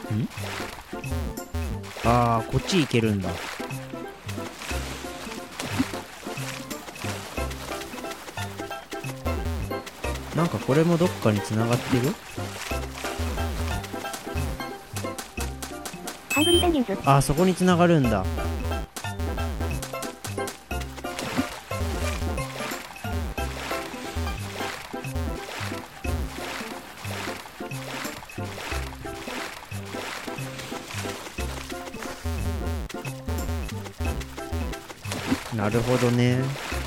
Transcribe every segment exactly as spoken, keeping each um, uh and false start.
んあー、こっち行けるんだ。なんかこれもどっかに繋がってる？ ハングリーペンギンズ。 あー、そこに繋がるんだ。なるほどね。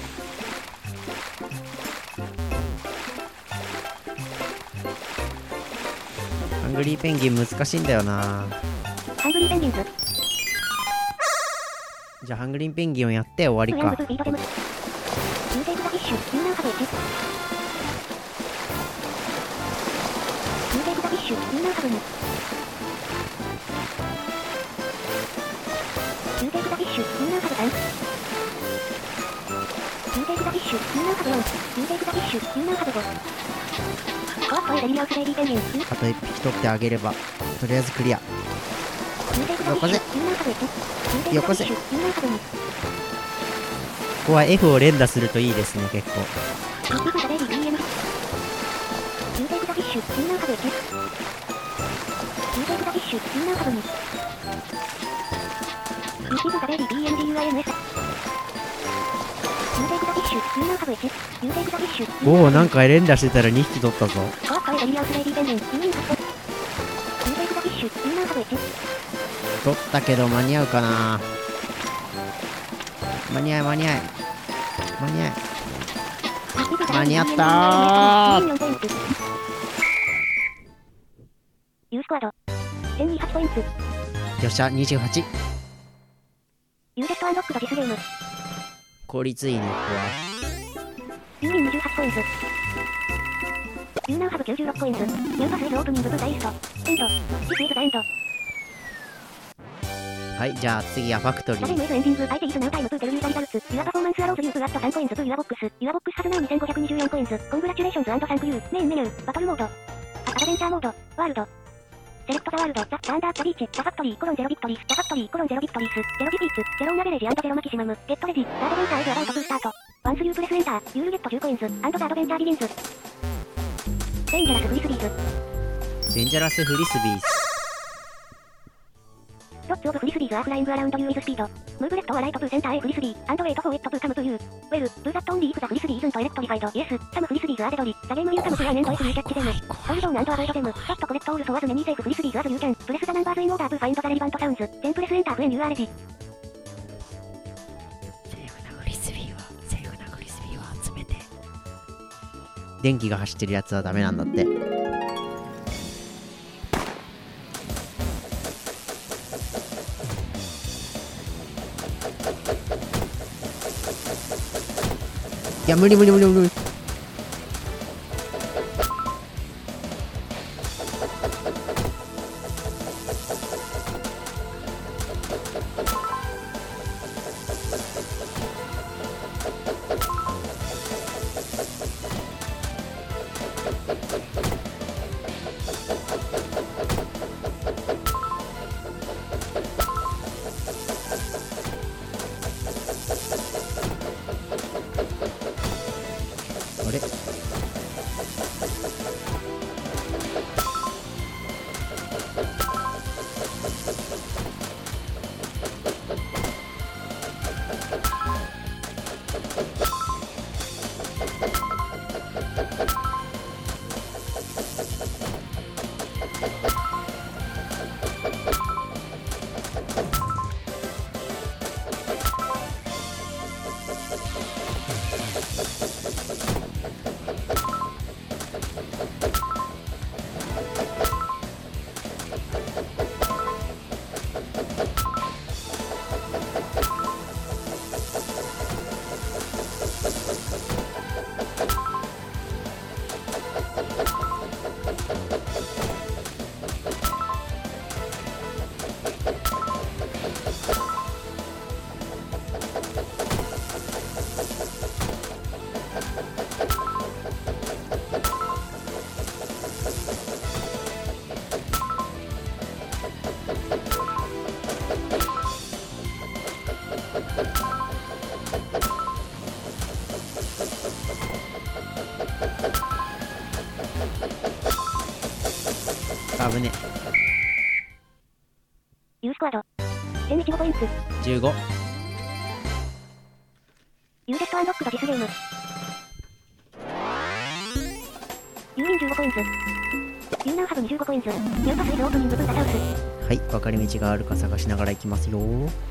ハングリーペンギン難しいんだよな。 ハングリーペンギンズ。 じゃあハングリーペンギンをやって終わりか。 ミューテークザフィッシュ、ユーナーハブいち。ミューテークザフィッシュ、ユーナーハブに。ミューテークザフィッシュ、ユーナーハブさん。ミューテークザフィッシュ、ユーナーハブよん。ミューテークザフィッシュ、ユーナーハブご。コアットエレリアウスベイビーペンギン。 あといっぴき取ってあげればとりあえずクリア。 ミューテークザフィッシュ、ユーナーハブいち。ミューテークザフィッシュ、ユーナーハブに。 ここは F を連打するといいですね、結構。 ミキブザベイビー ビーエム。ミューテークザフィッシュ、ユーナーハブいち。ミューテークザフィッシュ、ユーナーハブに。ミキブザベイビー ビーエムディーユーアイエムエス。ミューテークザフィッシュ、ユーナーハブいち。ミューテークザフィッシュ。 おお、なんか連打してたらにひき取ったぞ。 コアットエレリアウスベイビーペンギン。ユーインパクト。ミューテークザフィッシュ、ユーナーハブいち。 取ったけど間に合うかな。間に合い間に合い間に合い間に合ったー。 ユースクワードせんにじゅうはちポイント。 よっしゃ、にじゅうはち。 ユーセットアンロックドディスゲーム。 効率いいね、ここは。 ユーリンにじゅうはちポイント。ユーナーハブきゅうじゅうろくポイント。ニューパスイズオープニングブザイスト。エンド。シスイズザエンド。 はい、じゃあ次はファクトリダメー。 ムエスエンディング。相手イズナウタイムプーテルユーザリザルツ。ユアパフォーマンスアローズユープアットさんコインズプユアボックス。ユアボックスハズナウにせんごひゃくにじゅうよんコインズ。コングラチュレーションズ&サンクユー。メインメニュー。バトルモード。アドベンチャーモード。ワールド。セレクトザワールド。ザ・スタンダードビーチ。ザ・ファクトリー。コロンゼロビクトリース。ザ・ファクトリー。コロンゼロビクトリース。ゼロディフィーツ。ゼロンアベレージ&ゼロマキシマム。ゲットレディ。ザ・アドベンチャーイズアバウトプースタート。ワンスユープレスエンター。ユールゲットじゅうコインズ。アンドザ・アドベンチャービギンズ。デンジャラスフリスビーズ。 デンジャラスフリスビーズ。 ロッツオブフリスビーズアーフライングアラウンドユーイズスピード。ムーブレットオアライトプーセンター A フリスビー。アンドウェイトフォーエットプーカムプユー。ウェル、ブーザットオンリーイフザフリスビーイズントエレクトリファイド。イエス、サムフリスビーズアーデドリ。ザゲームユーカムプライエンドエスユーキャッチデム。ホリゾンアンドアボイドデム。ファットコレクトオールソワズメニーセーフフリスビーズアズユーキャン。プレスザナンバーズインオーダーブファインドザレリバントサウンズ。テンプレスエンターフエンユーアーレジ。 セーフなフリスビーは、セーフなフリスビーは集めて。電気が走ってるやつはダメなんだって。いや、無理無理無理無理。 危ね。 ユースクワード。せんいちごポイント。 じゅうご。 ユーセットアンロックドディスゲーム。ユーインじゅうごコインズ。ユーナウハブにじゅうごコインズ。ニューパスイズオープニングブータサウス。 はい、分かり道があるか探しながら行きますよ。